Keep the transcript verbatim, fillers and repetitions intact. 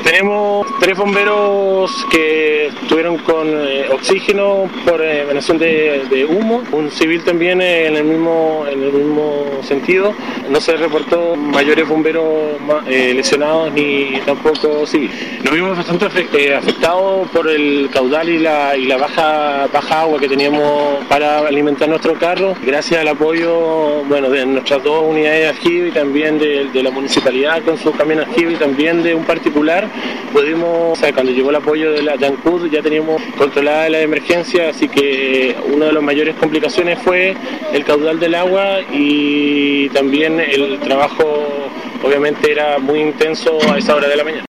Tenemos tres bomberos que estuvieron con eh, oxígeno por eh, emanación de, de humo, un civil también eh, en el mismo en el mismo sentido. No se reportó mayores bomberos eh, lesionados ni tampoco civiles. Nos vimos bastante eh, afectados por el caudal y la, y la baja, baja agua que teníamos para alimentar nuestro carro. Gracias al apoyo bueno, de nuestras dos unidades aljibe y también de, de la municipalidad con su camión aljibe y también de un particular, pudimos, o sea, cuando llegó el apoyo de la Yancud ya teníamos controlada la emergencia, así que una de las mayores complicaciones fue el caudal del agua y también el trabajo obviamente era muy intenso a esa hora de la mañana.